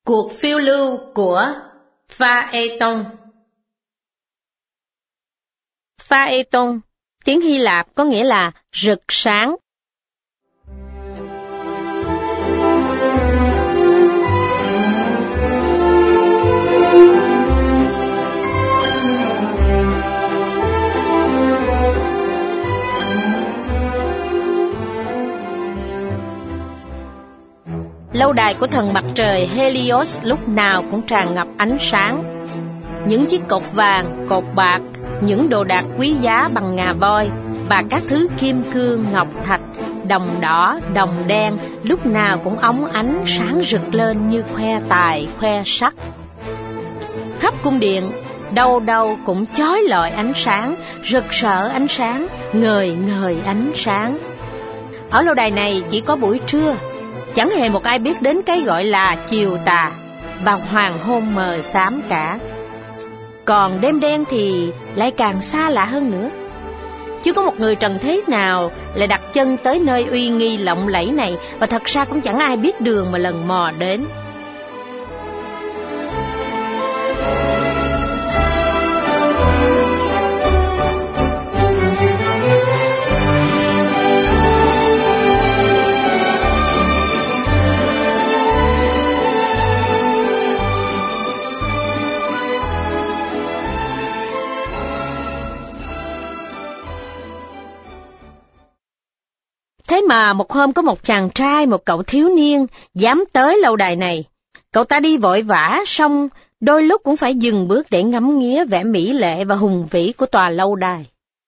Cuộc phiêu lưu của Phaeton. Phaeton, tiếng Hy Lạp có nghĩa là rực sáng. Lâu đài của thần mặt trời Helios lúc nào cũng tràn ngập ánh sáng. Những chiếc cột vàng, cột bạc, những đồ đạc quý giá bằng ngà voi và các thứ kim cương, ngọc thạch, đồng đỏ, đồng đen lúc nào cũng óng ánh sáng rực lên như khoe tài, khoe sắc. Khắp cung điện, đâu đâu cũng chói lọi ánh sáng, rực rỡ ánh sáng, ngời ngời ánh sáng. Ở lâu đài này chỉ có buổi trưa, chẳng hề một ai biết đến cái gọi là chiều tà và hoàng hôn mờ xám cả. Còn đêm đen thì lại càng xa lạ hơn nữa. Chưa có một người trần thế nào lại đặt chân tới nơi uy nghi lộng lẫy này, và thật ra cũng chẳng ai biết đường mà lần mò đến. Thế mà một hôm có một chàng trai, một cậu thiếu niên dám tới lâu đài này. Cậu ta đi vội vã, xong đôi lúc cũng phải dừng bước để ngắm nghía vẻ mỹ lệ và hùng vĩ của tòa lâu đài.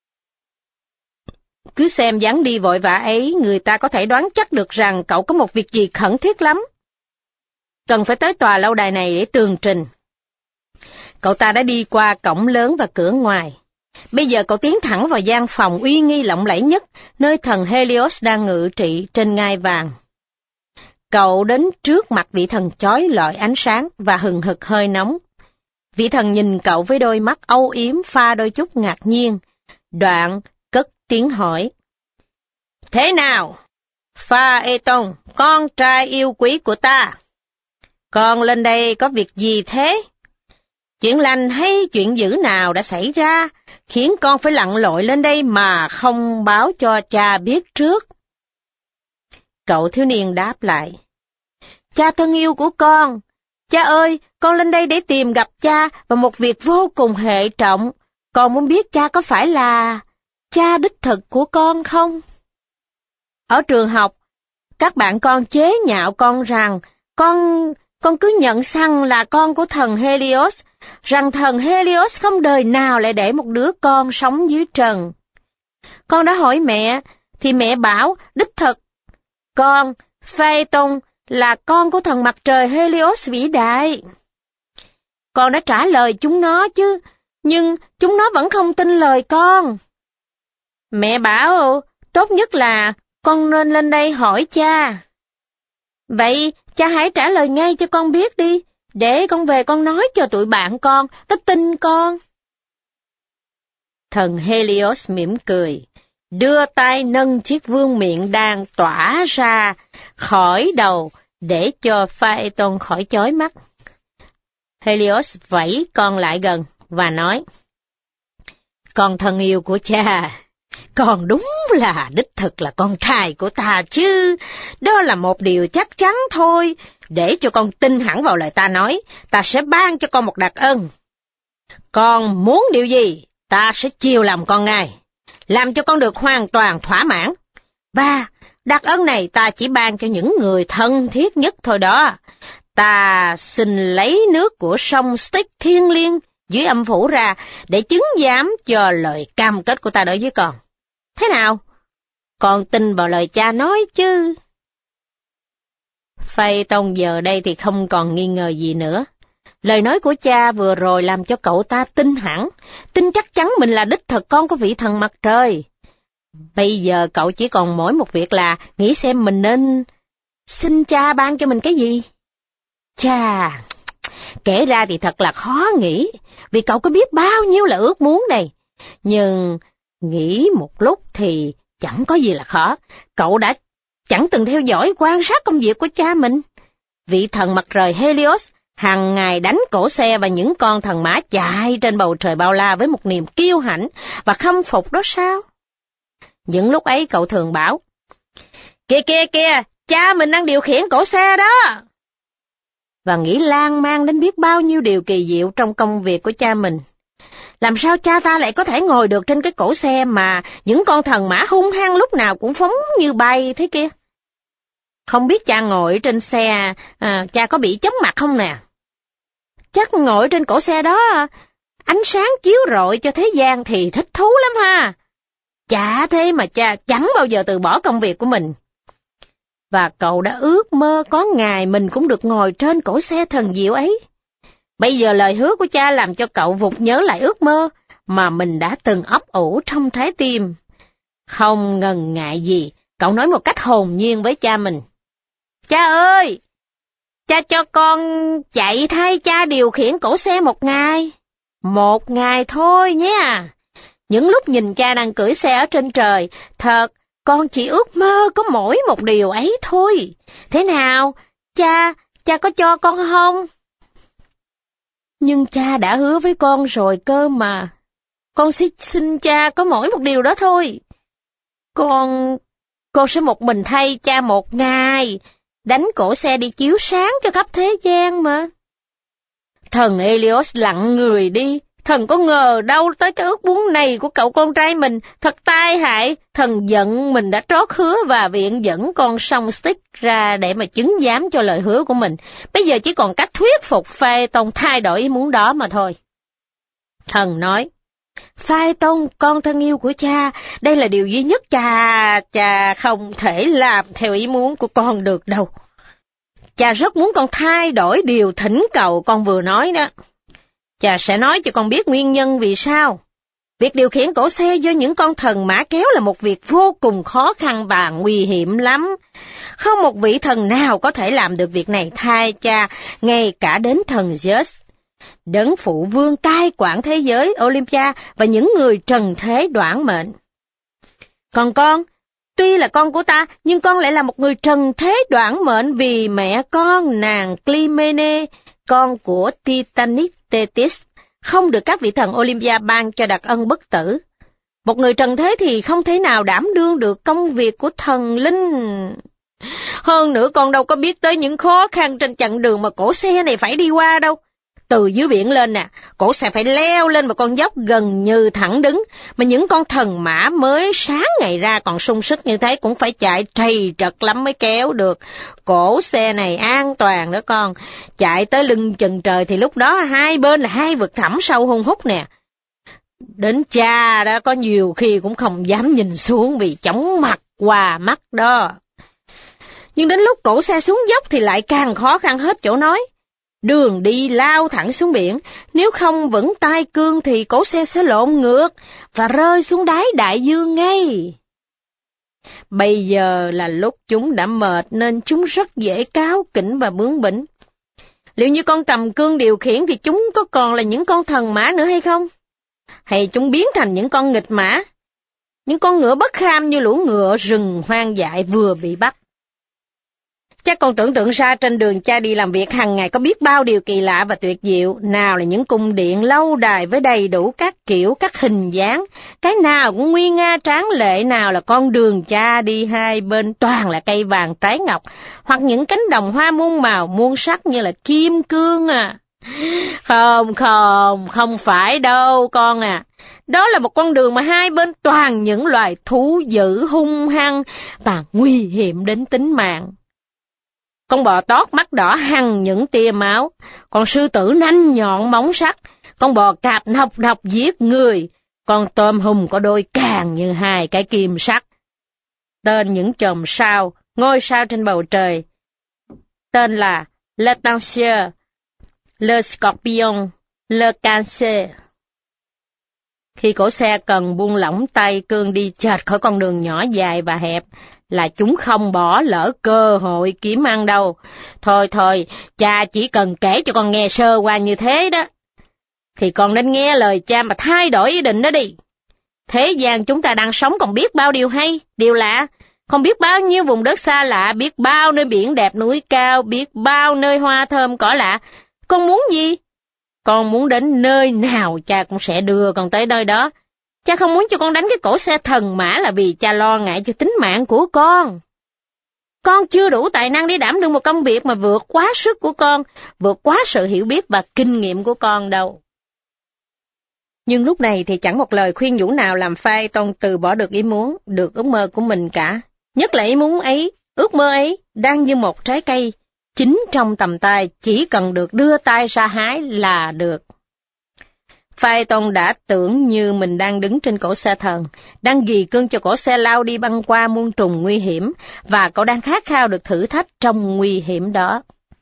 Cứ xem dáng đi vội vã ấy, người ta có thể đoán chắc được rằng cậu có một việc gì khẩn thiết lắm, cần phải tới tòa lâu đài này để tường trình. Cậu ta đã đi qua cổng lớn và cửa ngoài. Bây giờ cậu tiến thẳng vào gian phòng uy nghi lộng lẫy nhất, nơi thần Helios đang ngự trị trên ngai vàng. Cậu đến trước mặt vị thần chói lọi ánh sáng và hừng hực hơi nóng. Vị thần nhìn cậu với đôi mắt âu yếm pha đôi chút ngạc nhiên, đoạn cất tiếng hỏi: "Thế nào, Phaeton, con trai yêu quý của ta? Con lên đây có việc gì thế? Chuyện lành hay chuyện dữ nào đã xảy ra, khiến con phải lặn lội lên đây mà không báo cho cha biết trước?" Cậu thiếu niên đáp lại: "Cha thân yêu của con, cha ơi, con lên đây để tìm gặp cha và một việc vô cùng hệ trọng. Con muốn biết cha có phải là cha đích thực của con không? Ở trường học, các bạn con chế nhạo con rằng con cứ nhận xăng là con của thần Helios, rằng thần Helios không đời nào lại để một đứa con sống dưới trần. Con đã hỏi mẹ, thì mẹ bảo đích thực, con, Phaeton, là con của thần mặt trời Helios vĩ đại. Con đã trả lời chúng nó chứ, nhưng chúng nó vẫn không tin lời con. Mẹ bảo tốt nhất là con nên lên đây hỏi cha. Vậy cha hãy trả lời ngay cho con biết đi, để con về con nói cho tụi bạn con, nó tin con." Thần Helios mỉm cười, đưa tay nâng chiếc vương miện đang tỏa ra khỏi đầu để cho Phaeton khỏi chói mắt. Helios vẫy con lại gần và nói: "Con thân yêu của cha, con đúng là đích thực là con trai của ta chứ, đó là một điều chắc chắn thôi. Để cho con tin hẳn vào lời ta nói, ta sẽ ban cho con một đặc ân. Con muốn điều gì, ta sẽ chiều lòng con ngay, làm cho con được hoàn toàn thỏa mãn. Và đặc ân này ta chỉ ban cho những người thân thiết nhất thôi đó. Ta xin lấy nước của sông Styx thiêng liêng dưới âm phủ ra để chứng giám cho lời cam kết của ta đối với con. Thế nào? Con tin vào lời cha nói chứ?" Phaeton giờ đây thì không còn nghi ngờ gì nữa. Lời nói của cha vừa rồi làm cho cậu ta tin hẳn, tin chắc chắn mình là đích thực con của vị thần mặt trời. Bây giờ cậu chỉ còn mỗi một việc là nghĩ xem mình nên xin cha ban cho mình cái gì. Chà, kể ra thì thật là khó nghĩ, vì cậu có biết bao nhiêu là ước muốn đây. Nhưng nghĩ một lúc thì chẳng có gì là khó. Cậu đã chẳng từng theo dõi quan sát công việc của cha mình. vị thần mặt trời Helios hàng ngày đánh cổ xe và những con thần mã chạy trên bầu trời bao la với một niềm kiêu hãnh và khâm phục đó sao? Những lúc ấy cậu thường bảo, kìa kìa kìa, cha mình đang điều khiển cổ xe đó. Và nghĩ lan man đến biết bao nhiêu điều kỳ diệu trong công việc của cha mình. Làm sao cha ta lại có thể ngồi được trên cái cổ xe mà những con thần mã hung hăng lúc nào cũng phóng như bay thế kia? Không biết cha ngồi trên xe, cha có bị chóng mặt không nè? Chắc ngồi trên cổ xe đó, ánh sáng chiếu rọi cho thế gian thì thích thú lắm ha. Chả thế mà cha chẳng bao giờ từ bỏ công việc của mình. Và cậu đã ước mơ có ngày mình cũng được ngồi trên cổ xe thần diệu ấy. Bây giờ lời hứa của cha làm cho cậu vụt nhớ lại ước mơ mà mình đã từng ấp ủ trong trái tim. Không ngần ngại gì, cậu nói một cách hồn nhiên với cha mình. Cha ơi! Cha cho con chạy thay cha điều khiển cổ xe một ngày. Một ngày thôi nhé. Những lúc nhìn cha đang cưỡi xe ở trên trời, thật, con chỉ ước mơ có mỗi một điều ấy thôi. Thế nào? Cha có cho con không? Nhưng cha đã hứa với con rồi cơ mà. Con xin cha có mỗi một điều đó thôi. Con sẽ một mình thay cha một ngày, đánh cổ xe đi chiếu sáng cho khắp thế gian mà. Thần Helios lặng người đi. Thần có ngờ đâu tới cái ước muốn này của cậu con trai mình, thật tai hại. Thần giận mình đã trót hứa và viện dẫn con song Styx ra để mà chứng giám cho lời hứa của mình. Bây giờ chỉ còn cách thuyết phục Phaeton thay đổi ý muốn đó mà thôi. Thần nói, Phaeton, con thân yêu của cha, đây là điều duy nhất cha không thể làm theo ý muốn của con được đâu. Cha rất muốn con thay đổi điều thỉnh cầu con vừa nói đó. Cha sẽ nói cho con biết nguyên nhân vì sao. Việc điều khiển cổ xe do những con thần mã kéo là một việc vô cùng khó khăn và nguy hiểm lắm. Không một vị thần nào có thể làm được việc này thay cha, ngay cả đến thần Zeus, đấng phụ vương cai quản thế giới Olympia và những người trần thế đoản mệnh. Còn con, tuy là con của ta, nhưng con lại là một người trần thế đoản mệnh vì mẹ con nàng Clymene, con của Titanic Thetis, không được các vị thần Olympia ban cho đặc ân bất tử. Một người trần thế thì không thể nào đảm đương được công việc của thần linh. Hơn nữa con đâu có biết tới những khó khăn trên chặng đường mà cổ xe này phải đi qua đâu. Từ dưới biển lên nè, cổ xe phải leo lên một con dốc gần như thẳng đứng, mà những con thần mã mới sáng ngày ra còn sung sức như thế cũng phải chạy trầy trật lắm mới kéo được. Cổ xe này an toàn đó con, chạy tới lưng chừng trời thì lúc đó hai bên là hai vực thẳm sâu hun hút nè. Đến cha đó có nhiều khi cũng không dám nhìn xuống vì chóng mặt qua mắt đó. Nhưng đến lúc cổ xe xuống dốc thì lại càng khó khăn hết chỗ nói. Đường đi lao thẳng xuống biển, nếu không vững tay cương thì cổ xe sẽ lộn ngược và rơi xuống đáy đại dương ngay. Bây giờ là lúc chúng đã mệt nên chúng rất dễ cáu kỉnh và bướng bỉnh. Liệu như con cầm cương điều khiển thì chúng có còn là những con thần mã nữa hay không? Hay chúng biến thành những con nghịch mã, những con ngựa bất kham như lũ ngựa rừng hoang dại vừa bị bắt? Chắc con tưởng tượng ra trên đường cha đi làm việc hàng ngày có biết bao điều kỳ lạ và tuyệt diệu, nào là những cung điện lâu đài với đầy đủ các kiểu, các hình dáng, cái nào cũng nguy nga tráng lệ, nào là con đường cha đi hai bên toàn là cây vàng trái ngọc, hoặc những cánh đồng hoa muôn màu muôn sắc như là kim cương à. Không phải đâu con à. Đó là một con đường mà hai bên toàn những loài thú dữ hung hăng và nguy hiểm đến tính mạng. Con bò tót mắt đỏ hằn những tia máu, con sư tử nanh nhọn móng sắc, con bò cạp nọc độc giết người, con tôm hùm có đôi càng như hai cái kim sắt. Tên những chòm sao, ngôi sao trên bầu trời, tên là Le Tansier, Le Scorpion, Le Cancer. Khi cổ xe cần buông lỏng tay cương đi chệch khỏi con đường nhỏ dài và hẹp, là chúng không bỏ lỡ cơ hội kiếm ăn đâu. Thôi, cha chỉ cần kể cho con nghe sơ qua như thế đó. Thì con nên nghe lời cha mà thay đổi ý định đó đi. Thế gian chúng ta đang sống còn biết bao điều hay, điều lạ. Con biết bao nhiêu vùng đất xa lạ, biết bao nơi biển đẹp núi cao, biết bao nơi hoa thơm cỏ lạ. Con muốn gì? Con muốn đến nơi nào cha cũng sẽ đưa con tới nơi đó. Cha không muốn cho con đánh cái cổ xe thần mã là vì cha lo ngại cho tính mạng của con. Con chưa đủ tài năng để đảm đương một công việc mà vượt quá sức của con, vượt quá sự hiểu biết và kinh nghiệm của con đâu. Nhưng lúc này thì chẳng một lời khuyên nhủ nào làm Phaeton từ bỏ được ý muốn, được ước mơ của mình cả. Nhất là ý muốn ấy, ước mơ ấy đang như một trái cây, chính trong tầm tay, chỉ cần được đưa tay ra hái là được. Phaeton đã tưởng như mình đang đứng trên cổ xe thần, đang ghi cương cho cổ xe lao đi băng qua muôn trùng nguy hiểm, và cậu đang khát khao được thử thách trong nguy hiểm đó.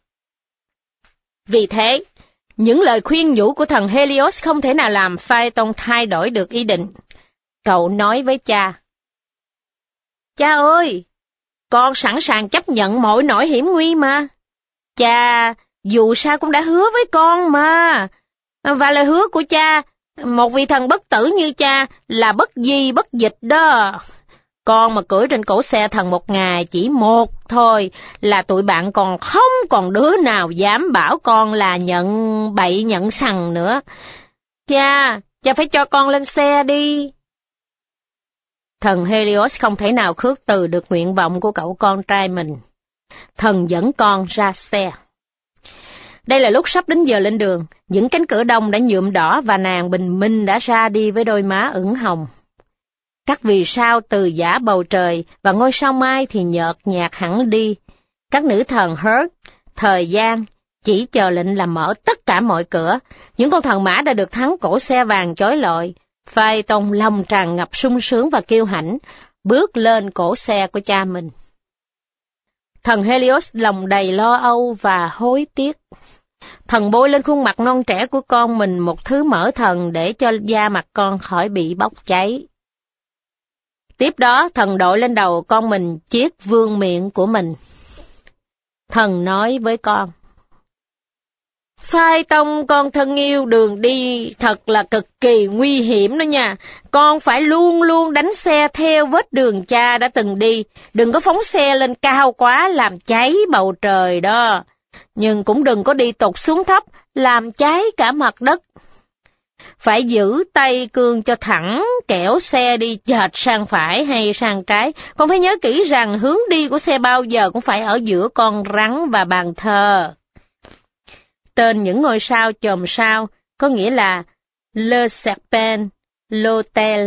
Vì thế, những lời khuyên nhủ của thần Helios không thể nào làm Phaeton thay đổi được ý định. Cậu nói với cha: Cha ơi, con sẵn sàng chấp nhận mọi nỗi hiểm nguy mà. Cha dù sao cũng đã hứa với con mà. Và lời hứa của cha, một vị thần bất tử như cha là bất di bất dịch đó. Con mà cưỡi trên cổ xe thần một ngày chỉ một thôi là tụi bạn còn không còn đứa nào dám bảo con là nhận bậy nhận sằng nữa. Cha phải cho con lên xe đi. Thần Helios không thể nào khước từ được nguyện vọng của cậu con trai mình. Thần dẫn con ra xe. Đây là lúc sắp đến giờ lên đường, những cánh cửa đông đã nhuộm đỏ và nàng bình minh đã ra đi với đôi má ửng hồng. Các vì sao từ giả bầu trời và ngôi sao mai thì nhợt nhạt hẳn đi. Các nữ thần Hurt, thời gian, chỉ chờ lệnh làm mở tất cả mọi cửa. Những con thần mã đã được thắng cổ xe vàng chói lọi. Phaeton lòng tràn ngập sung sướng và kiêu hãnh, bước lên cổ xe của cha mình. Thần Helios lòng đầy lo âu và hối tiếc. Thần bôi lên khuôn mặt non trẻ của con mình một thứ mỡ thần để cho da mặt con khỏi bị bốc cháy. Tiếp đó, thần đội lên đầu con mình chiếc vương miện của mình. Thần nói với con: Phaeton con thân yêu, đường đi thật là cực kỳ nguy hiểm đó nha. Con phải luôn luôn đánh xe theo vết đường cha đã từng đi. Đừng có phóng xe lên cao quá làm cháy bầu trời đó. Nhưng cũng đừng có đi tụt xuống thấp làm cháy cả mặt đất. Phải giữ tay cương cho thẳng, kẻo xe đi chệch sang phải hay sang trái. Con phải nhớ kỹ rằng hướng đi của xe bao giờ cũng phải ở giữa con rắn và bàn thờ. Tên những ngôi sao chòm sao có nghĩa là Le Serpent, l'Autel.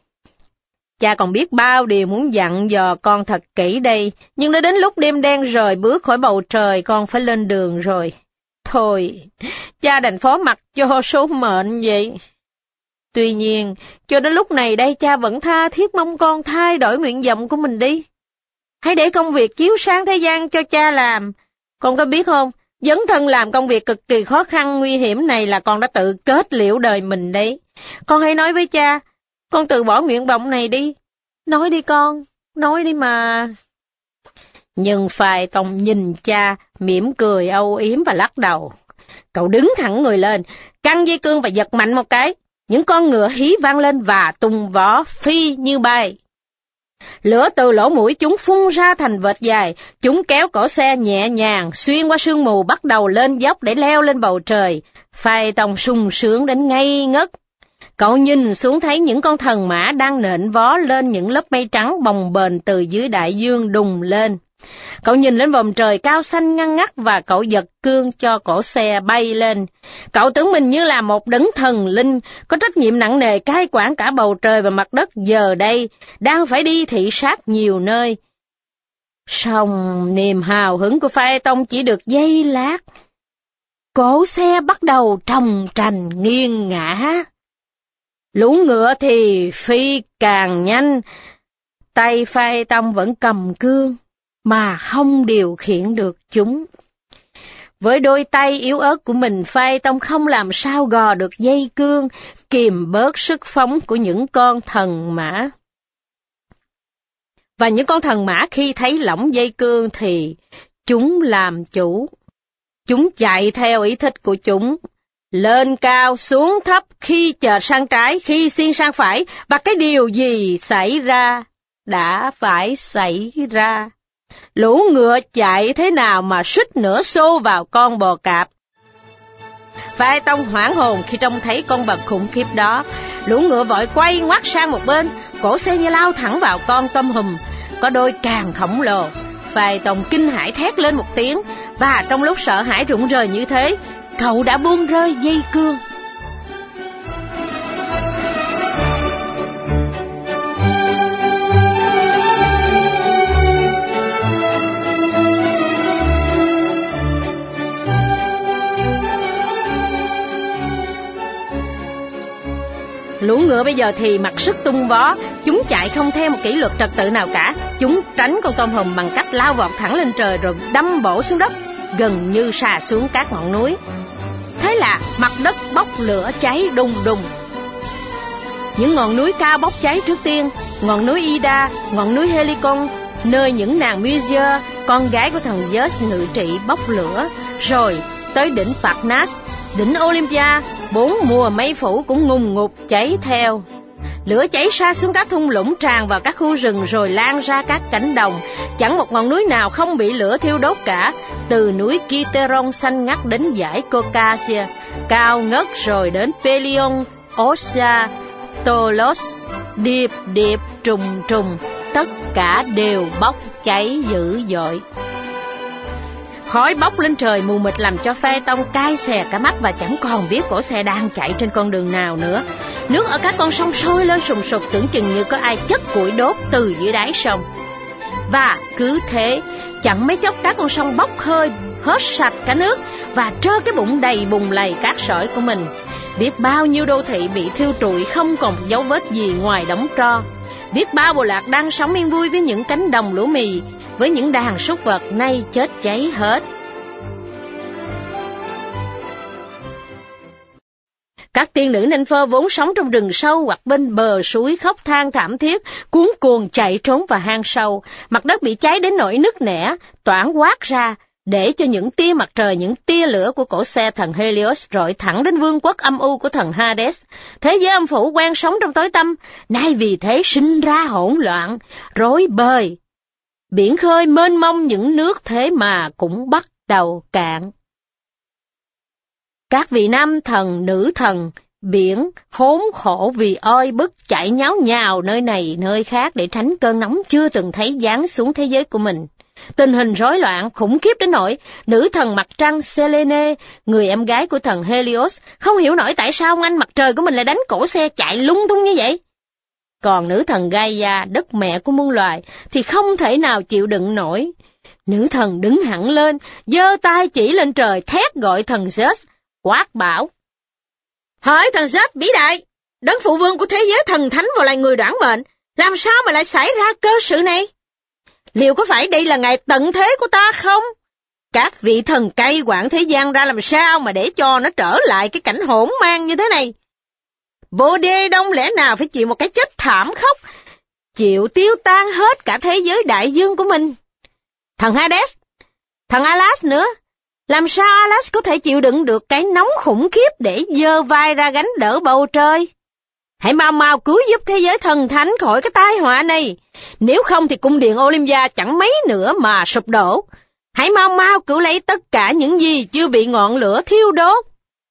Cha còn biết bao điều muốn dặn dò con thật kỹ đây, nhưng đã đến lúc đêm đen rời bước khỏi bầu trời, con phải lên đường rồi. Thôi, cha đành phó mặc cho số mệnh vậy. Tuy nhiên, cho đến lúc này đây cha vẫn tha thiết mong con thay đổi nguyện vọng của mình đi. Hãy để công việc chiếu sáng thế gian cho cha làm. Con có biết không, dấn thân làm công việc cực kỳ khó khăn nguy hiểm này là con đã tự kết liễu đời mình đấy. Con hãy nói với cha, con từ bỏ nguyện vọng này đi. Nói đi con, nói đi mà. Nhưng Phaeton nhìn cha, mỉm cười âu yếm và lắc đầu. Cậu đứng thẳng người lên, căng dây cương và giật mạnh một cái. Những con ngựa hí vang lên và tung vó phi như bay. Lửa từ lỗ mũi chúng phun ra thành vệt dài, chúng kéo cổ xe nhẹ nhàng xuyên qua sương mù bắt đầu lên dốc để leo lên bầu trời. Phaeton sung sướng đến ngây ngất. Cậu nhìn xuống thấy những con thần mã đang nện vó lên những lớp mây trắng bồng bềnh từ dưới đại dương đùng lên. Cậu nhìn lên vòm trời cao xanh ngăn ngắt và cậu giật cương cho cổ xe bay lên. Cậu tưởng mình như là một đấng thần linh, có trách nhiệm nặng nề cai quản cả bầu trời và mặt đất giờ đây, đang phải đi thị sát nhiều nơi. Song niềm hào hứng của Phaeton chỉ được giây lát. Cổ xe bắt đầu trồng trành nghiêng ngã. Lũ ngựa thì phi càng nhanh, tay Phaeton vẫn cầm cương, mà không điều khiển được chúng. Với đôi tay yếu ớt của mình, Phaeton không làm sao gò được dây cương, kìm bớt sức phóng của những con thần mã. Và những con thần mã khi thấy lỏng dây cương thì chúng làm chủ. Chúng chạy theo ý thích của chúng, lên cao xuống thấp, khi chợt sang trái, khi xiên sang phải, và cái điều gì xảy ra đã phải xảy ra. Lũ ngựa chạy thế nào mà suýt nữa xô vào con bò cạp. Phai Tông hoảng hồn khi trông thấy con vật khủng khiếp đó. Lũ ngựa vội quay ngoắt sang một bên, cổ xe như lao thẳng vào con tôm hùm, có đôi càng khổng lồ. Phai Tông kinh hãi thét lên một tiếng, và trong lúc sợ hãi rụng rời như thế, cậu đã buông rơi dây cương. Lũ ngựa bây giờ thì mặc sức tung vó, chúng chạy không theo một kỷ luật trật tự nào cả. Chúng tránh con tôm hùm bằng cách lao vọt thẳng lên trời rồi đâm bổ xuống đất, gần như sà xuống các ngọn núi. Thế là mặt đất bốc lửa cháy đùng đùng. Những ngọn núi cao bốc cháy trước tiên: ngọn núi Ida, ngọn núi Helicon, nơi những nàng Mysia, con gái của thần Zeus ngự trị, bốc lửa, rồi tới đỉnh Parnas, đỉnh Olympia. 4 mùa mây phủ cũng ngùng ngục cháy theo. Lửa cháy xa xuống các thung lũng, tràn vào các khu rừng, rồi lan ra các cánh đồng. Chẳng một ngọn núi nào không bị lửa thiêu đốt cả, từ núi Kiteron xanh ngắt đến dãy Caucasia cao ngất, rồi đến Pelion, Ossa, Tolos, điệp điệp trùng trùng, tất cả đều bốc cháy dữ dội. Khói bốc lên trời mù mịt làm cho Phai Tông cay xè cả mắt và chẳng còn biết cổ xe đang chạy trên con đường nào nữa. Nước ở các con sông sôi lên sùng sục, tưởng chừng như có ai chất củi đốt từ dưới đáy sông. Và cứ thế, chẳng mấy chốc các con sông bốc hơi hết sạch cả nước và trơ cái bụng đầy bùn lầy cát sỏi của mình. Biết bao nhiêu đô thị bị thiêu trụi, không còn dấu vết gì ngoài đống tro. Biết bao bộ lạc đang sống yên vui với những cánh đồng lúa mì, với những đàn súc vật, nay chết cháy hết. Các tiên nữ Ninh-phơ vốn sống trong rừng sâu hoặc bên bờ suối khóc than thảm thiết, cuống cuồng chạy trốn vào hang sâu. Mặt đất bị cháy đến nỗi nứt nẻ, toảng quát ra, để cho những tia mặt trời, những tia lửa của cỗ xe thần Helios rọi thẳng đến vương quốc âm u của thần Hades. Thế giới âm phủ quen sống trong tối tăm, nay vì thế sinh ra hỗn loạn, rối bời. Biển khơi mênh mông những nước thế mà cũng bắt đầu cạn. Các vị nam thần, nữ thần, biển khốn khổ vì oi bức chạy nháo nhào nơi này nơi khác để tránh cơn nóng chưa từng thấy giáng xuống thế giới của mình. Tình hình rối loạn khủng khiếp đến nỗi nữ thần mặt trăng Selene, người em gái của thần Helios, không hiểu nổi tại sao ông anh mặt trời của mình lại đánh cổ xe chạy lung tung như vậy. Còn nữ thần Gaia, đất mẹ của muôn loài, thì không thể nào chịu đựng nổi. Nữ thần đứng hẳn lên, giơ tay chỉ lên trời, thét gọi thần Zeus, quát bảo: Hỡi thần Zeus vĩ đại, đấng phụ vương của thế giới thần thánh và loài người đoản mệnh, làm sao mà lại xảy ra cơ sự này? Liệu có phải đây là ngày tận thế của ta không? Các vị thần cai quản thế gian ra làm sao mà để cho nó trở lại cái cảnh hỗn mang như thế này? Bồ Đê Đông lẽ nào phải chịu một cái chết thảm khốc, chịu tiêu tan hết cả thế giới đại dương của mình? Thần Hades, thần Alas nữa, làm sao Alas có thể chịu đựng được cái nóng khủng khiếp để giơ vai ra gánh đỡ bầu trời? Hãy mau mau cứu giúp thế giới thần thánh khỏi cái tai họa này, nếu không thì cung điện Olympia chẳng mấy nữa mà sụp đổ. Hãy mau mau cứu lấy tất cả những gì chưa bị ngọn lửa thiêu đốt.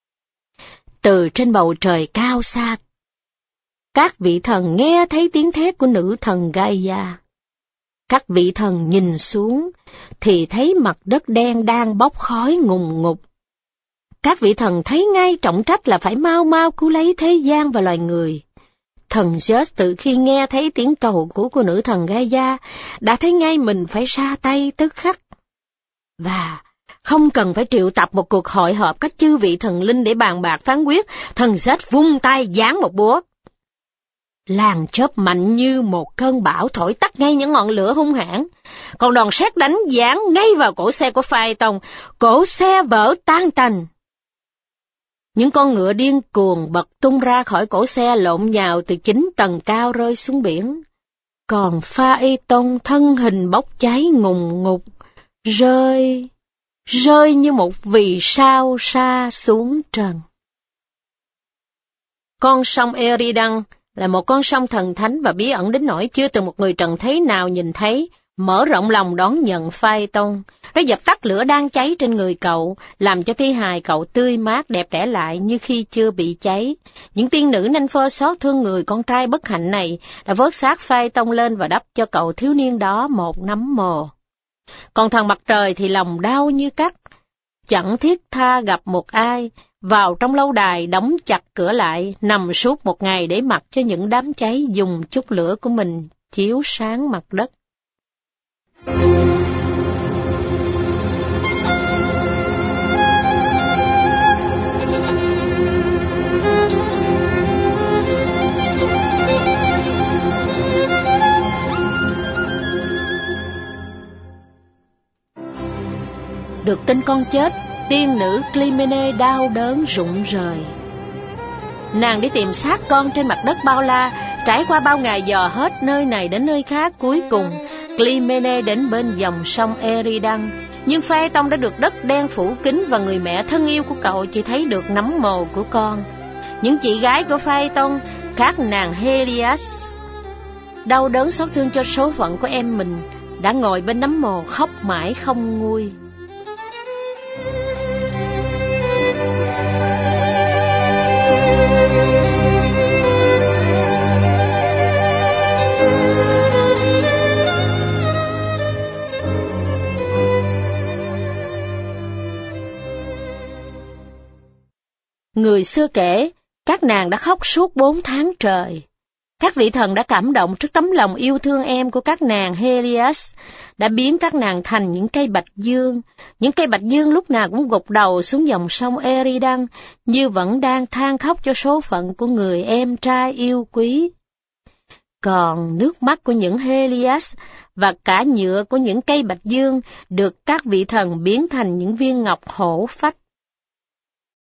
Từ trên bầu trời cao xa, các vị thần nghe thấy tiếng thét của nữ thần Gaia. Các vị thần nhìn xuống thì thấy mặt đất đen đang bốc khói ngùn ngụt. Các vị thần thấy ngay trọng trách là phải mau mau cứu lấy thế gian và loài người. Thần Zeus từ khi nghe thấy tiếng cầu cứu của nữ thần Gaia đã thấy ngay mình phải ra tay tức khắc. Và không cần phải triệu tập một cuộc hội họp các chư vị thần linh để bàn bạc phán quyết, thần Zeus vung tay giáng một búa. Làn chớp mạnh như một cơn bão thổi tắt ngay những ngọn lửa hung hãn, còn đòn sét đánh giáng ngay vào cổ xe của Phai Tông, cổ xe vỡ tan tành. Những con ngựa điên cuồng bật tung ra khỏi cổ xe, lộn nhào từ 9 tầng cao rơi xuống biển. Còn Phai Tông thân hình bốc cháy ngùn ngụt, rơi như một vì sao sa xuống trần. Con sông Eridan là một con sông thần thánh và bí ẩn đến nỗi chưa từng một người trần thế nào nhìn thấy, mở rộng lòng đón nhận Phaeton. Nó dập tắt lửa đang cháy trên người cậu, làm cho thi hài cậu tươi mát đẹp đẽ lại như khi chưa bị cháy. Những tiên nữ nanh phơ xót thương người con trai bất hạnh này đã vớt xác Phaeton lên và đắp cho cậu thiếu niên đó một nấm mồ. Còn thằng mặt trời thì lòng đau như cắt, chẳng thiết tha gặp một ai, vào trong lâu đài đóng chặt cửa lại, nằm suốt một ngày để mặc cho những đám cháy dùng chút lửa của mình chiếu sáng mặt đất. Được tin con chết, tiên nữ Clymene đau đớn rụng rời. Nàng đi tìm xác con trên mặt đất bao la, trải qua bao ngày dò hết nơi này đến nơi khác. Cuối cùng, Clymene đến bên dòng sông Eridan, nhưng Phaeton đã được đất đen phủ kín và người mẹ thân yêu của cậu chỉ thấy được nấm mồ của con. Những chị gái của Phaeton, các nàng Helias, đau đớn xót thương cho số phận của em mình, đã ngồi bên nấm mồ khóc mãi không nguôi. Người xưa kể, các nàng đã khóc suốt 4 tháng trời. Các vị thần đã cảm động trước tấm lòng yêu thương em của các nàng Helias, đã biến các nàng thành những cây bạch dương. Những cây bạch dương lúc nào cũng gục đầu xuống dòng sông Eridan, như vẫn đang than khóc cho số phận của người em trai yêu quý. Còn nước mắt của những Helias và cả nhựa của những cây bạch dương được các vị thần biến thành những viên ngọc hổ phách.